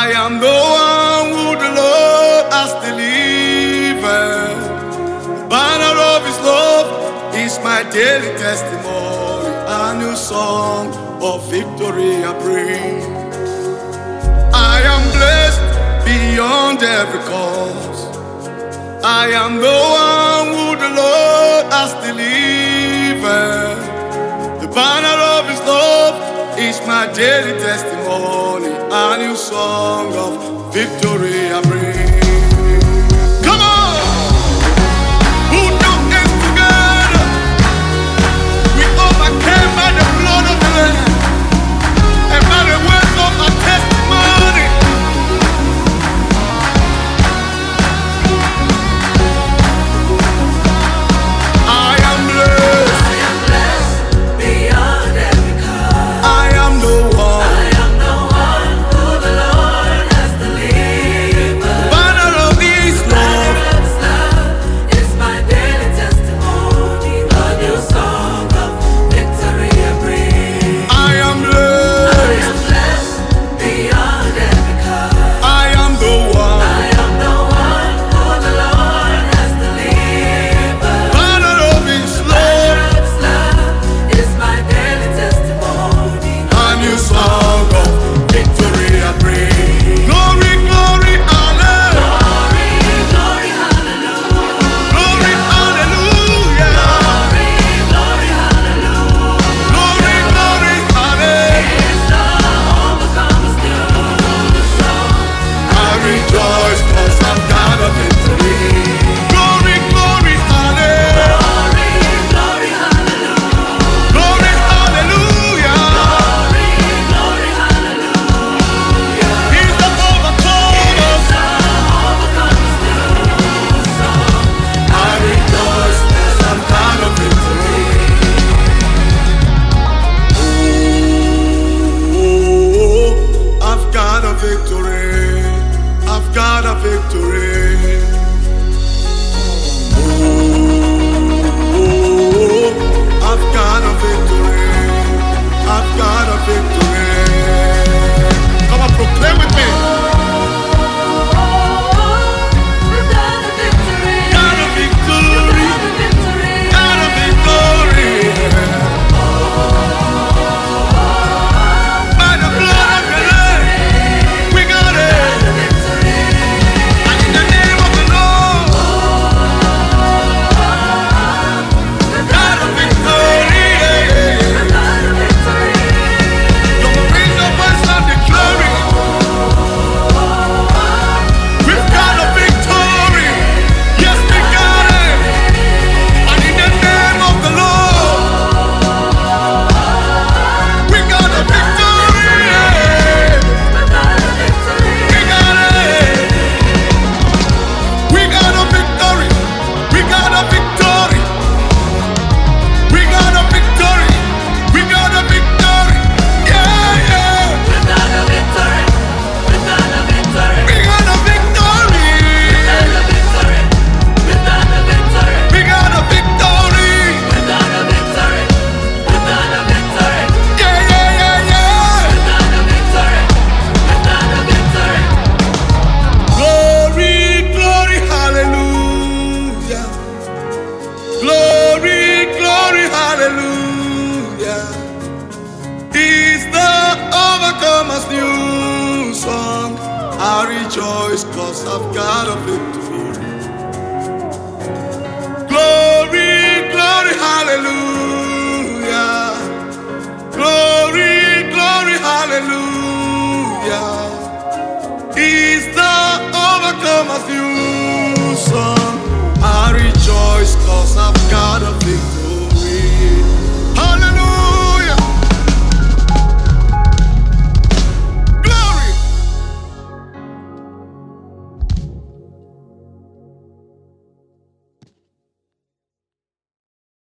am the one who the Lord has delivered. The banner of His love is my daily testimony. A new song of victory I bring. I am blessed beyond every cause. I am the one who the Lord has delivered. The banner of His love is my daily testimony. A new song of victory I bring. Come on! Who knew it together? We overcame by the blood of the Lamb and by the words of our testimony. I am blessed. I am blessed beyond every cause. I am the one. I am the one who the Lord has delivered. Banner of His love. Banner of His love is my daily testimony. A new song of victory I bring. I am I blessed. am blessed beyond every cause. I am the one. I am the one who the Lord has delivered. Banner of His love. Banner of His love is my daily testimony. A new song of victory I bring. Glory, glory, hallelujah. Glory, hallelujah. Glory, hallelujah. Glory, hallelujah. Glory, glory, hallelujah. It's the overcomer's new song. I rejoice 'cause I've got a victory. Glory, glory, hallelujah. Glory, hallelujah. Glory, hallelujah. Glory, hallelujah. He's the overcomer. It's the overcomer's new song. I rejoice 'cause I've got a victory. Oh, I've got a victory. I've got a victory. Oh, I've got a victory. I've got a victory. Come on, proclaim with me. We've got a victory. Got a victory. Got a victory. Got a victory. By the blood of the Lamb, we got it. Got a victory. And in the name of the Lord, got a victory. We've got a victory. Come on, raise your voice and declare it. We've got a victory. Yes, we got it. And in the name of the Lord, we got a victory. We've got a victory. We got it. We got a victory. We got a victory. We got a victory. We got a victory. Yeah, yeah. We've got a victory. We've got a victory. We got a victory. We've got a victory. We've got a victory. We got a victory. We've got a victory. We've got a victory. Yeah, yeah, yeah, yeah. We've got a victory. We've got a victory. Glory, glory, hallelujah. Glory, glory, hallelujah. Is the overcomer's new song. I rejoice 'cause I've got a victory. Glory, glory, hallelujah. Glory, glory, hallelujah. Is the overcomer's new song.